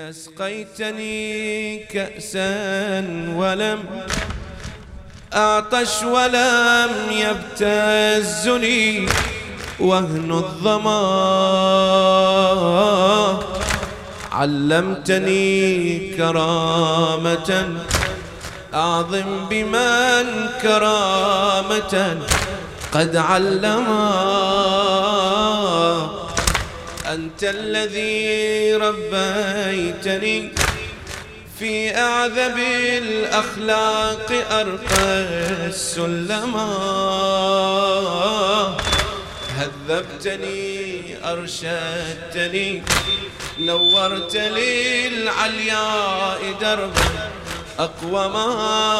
أسقيتني كأسا ولم أعطش ولم يبتزني وهن الظما. علمتني كرامة أعظم بمن كرامة قد علما. أنت الذي ربيتني في أعذب الأخلاق أرقى السلما. هذبتني أرشدتني نورت لي العلياء دربا أقوما.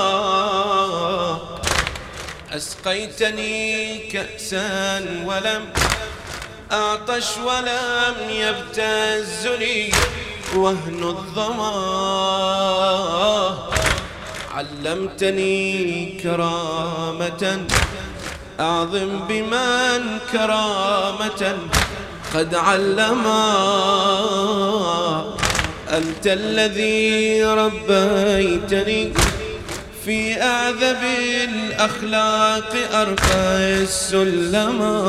أسقيتني كأسا ولم أعطش ولم يبتزني وهن الظما. علمتني كرامة أعظم بمن كرامة قد علما. أنت الذي ربيتني في أعذب الأخلاق أرقى السلما.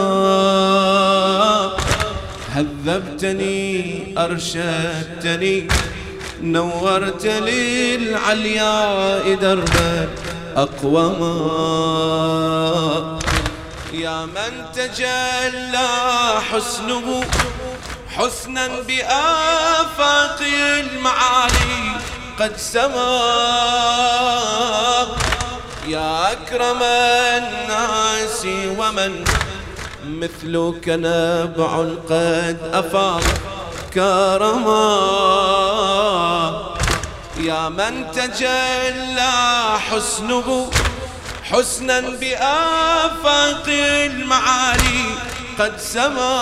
هذبتني أرشدتني نورت لي العلياء دربا أقوما. يا من تجلى حسنه حسنا بآفاق المعالي قد سما. يا أكرم الناس ومن مثلك نبع قد أفاض كرما. يا من تجلى حسنه حسنا بآفاق المعالي قد سما.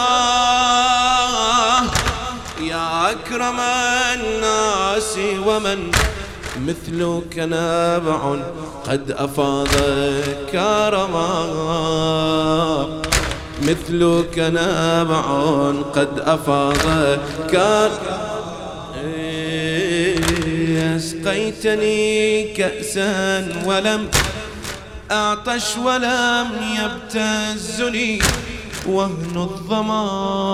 يا أكرم الناس ومن مثلك نابع قد أفاض كرما. مثلك نابع قد أفاض كرما. أسقيتني كأسا ولم أعطش ولم يبتزني وهن الظما.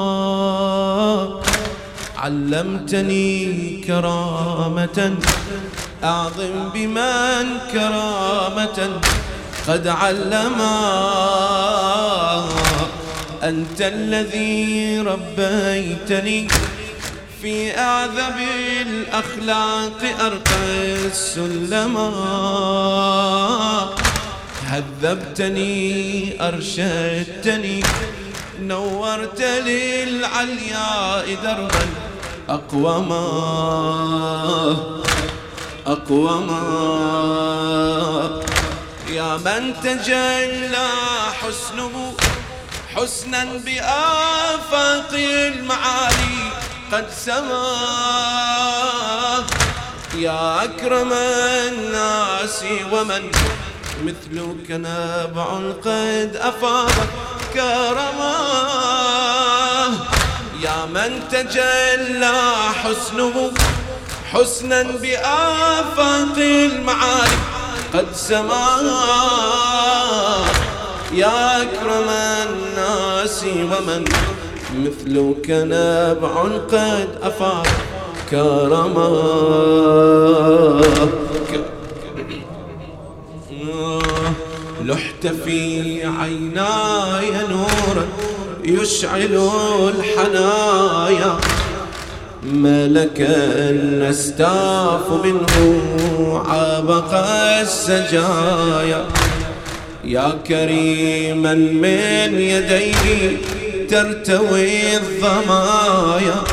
علمتني كرامة أعظم بمن كرامة قد علما. أنت الذي ربيتني في أعذب الأخلاق أرقى السلما. هذبتني أرشدتني نورت لي العلياء دربا أقوما. أقوما. يا من تجلى حسنه حسنا بآفاق المعالي قد سما. يا أكرم الناس ومن مثلك نابع قد أفاض كرما. يا من تجلى حسنه حسنا بآفاق المعالي قد سما. يا أكرم الناس ومن مثلك نابع قد أفاض كرما. لحت في عيناي نورا يشعل الحنايا. ملكا نستاف منه عابق السجايا. يا كريما من يديه ترتوي الظمايا.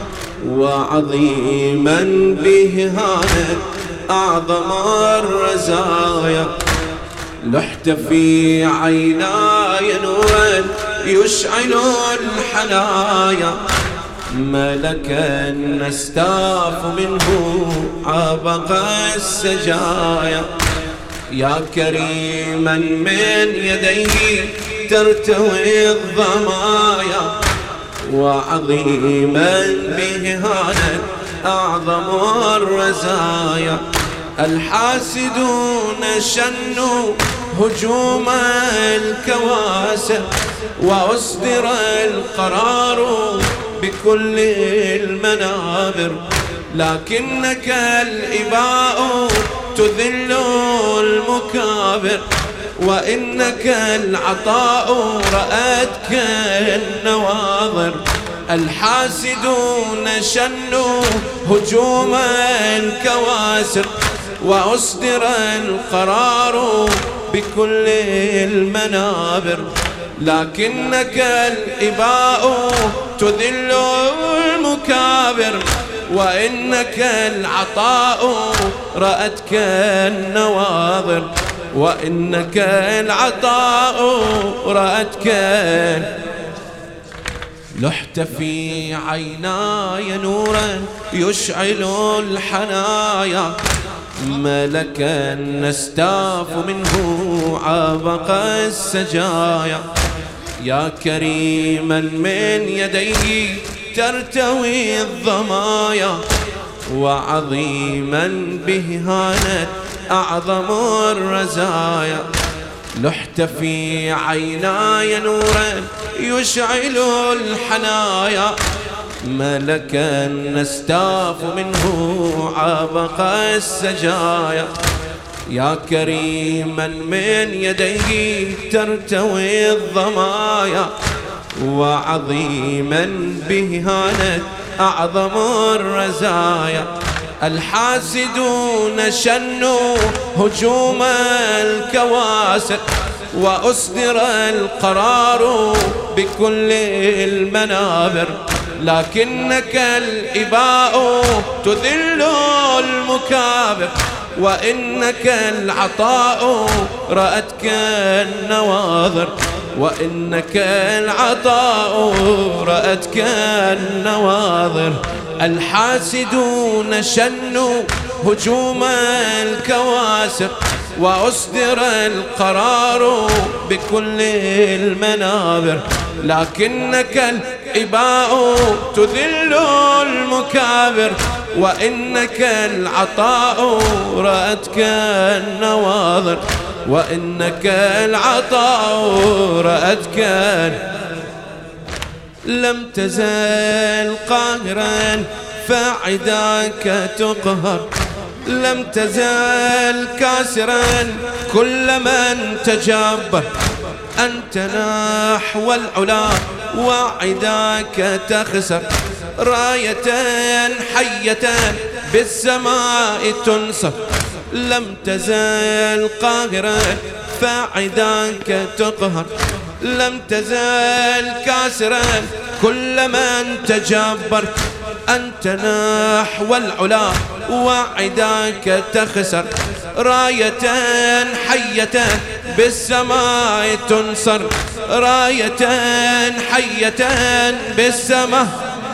وعظيما به هانت أعظم الرزايا. لحت في عيناي نورا يشعل الحنايا. ملكا نستاف منه عابق السجايا. يا كريما من يديه ترتوي الظمايا. وعظيما به هانت أعظم الرزايا. الحاسدون شنوا هجوم الكواسر وأصدر القرار بكل المنابر، لكنك الإباء تذل المكابر، وإنك العطاء رأتك النواظر. الحاسدون شنوا هجوم الكواسر وأصدر القرار بكل المنابر، لكنك الإباء تذل المكابر، وإنك العطاء رأتك النواظر، وإنك العطاء رأتك. لحت في عيناي نورا يشعل الحنايا، ملكا نستاف منه عابق السجايا. يا كريما من يديه ترتوي الظمايا، وعظيما به هانت أعظم الرزايا. لحت في عيناي نورا يشعل الحنايا، ملكا نستاف منه عابق السجايا. يا كريما من يديه ترتوي الظمايا، وعظيما به هانت أعظم الرزايا. الحاسدون شنوا هجوم الكواسر وأصدر القرار بكل المنابر، لكنك الإباء تذل المكابر، وإنك العطاء رأتك النواظر، وإنك العطاء رأتك النواظر. الحاسدون شنوا هجوم الكواسر وأصدر القرار بكل المنابر، لكنك الإباء تذل المكابر، وإنك العطاء رأتك النواظر، وإنك العطاء رأتك. لم تزل قاهرا فعداك تقهر، لم تزل كاسرا كل من تجبر. أنت نحو العلا وعداك تخسر، راية حية بالسماء تنصر. لم تزل قاهرا فعداك تقهر، لم تزل كاسرا كل من تجبر. أنت نحو العلا وعداك تخسر، راية حية بالسماء تنصر، راية حية بالسماء.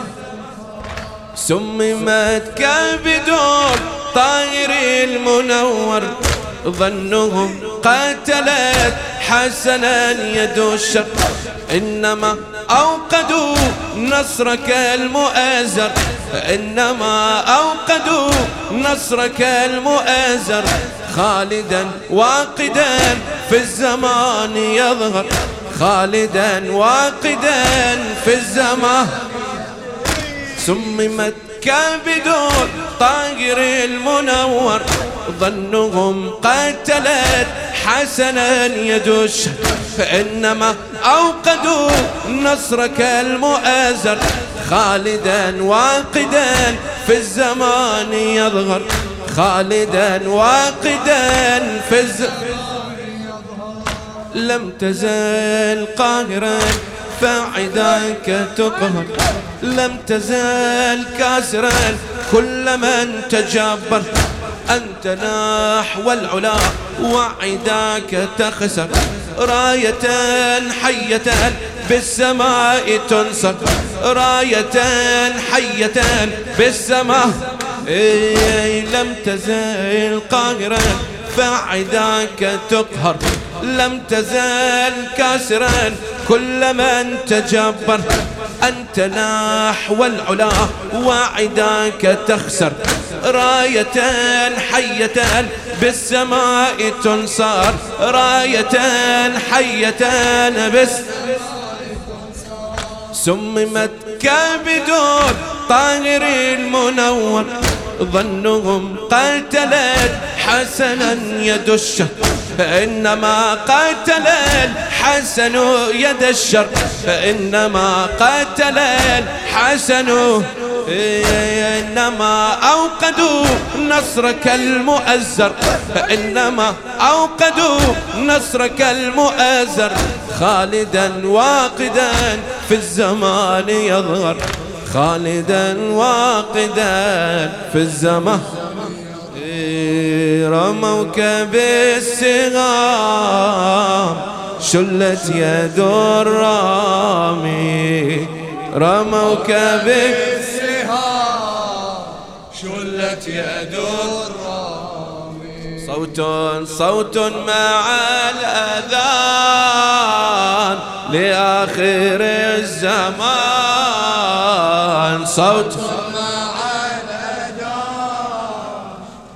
سممت كبد الطائر المنور، ظنهم قتلت حسنا يد الشر، إنما أوقدوا نصرك المؤازر، إنما أوقدوا نصرك المؤازر. خالدا واقدا في الزمان يظهر، خالدا واقدا في الزمان. سممت كبد الطائر المنور، ظنهم قتلت حسنا يد الشر، فإنما أوقدوا نصرك المؤازر. خالدا واقدا في الزمان يظهر، خالدا واقدا في الزمان. لم تزل قاهرا فعداك تقهر، لم تزل كاسرا كل من تجبر. أنت نحو العلا وعداك تخسر، راية حية بالسماء تنصر، راية حية بالسماء. لم تزل قاهرا فعداك تقهر، لم تزل كاسرا كل من تجبر. أنت نحو العلا وعداك تخسر، راية حية بالسماء تنصر، راية حية بالسماء سممت كبد طاهر المنور، ظنهم قتلت حسنا يد الشر، فإنما قتل الحسن يد الشر، فإنما قتل الحسن، إنما أوقدوا نصرك المؤزر، فإنما أوقدوا نصرك المؤزر، خالدا واقدا في الزمان يظهر، خالدا واقدا في الزمان. رموك بالسهام شلت يد الرامي، رموك بالسهام شلت يد الرامي، صوت مع الأذان لآخر الزمان، صوت مع الأذان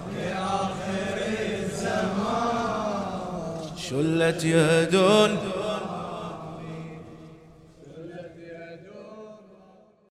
لآخر الزمان، شلت يد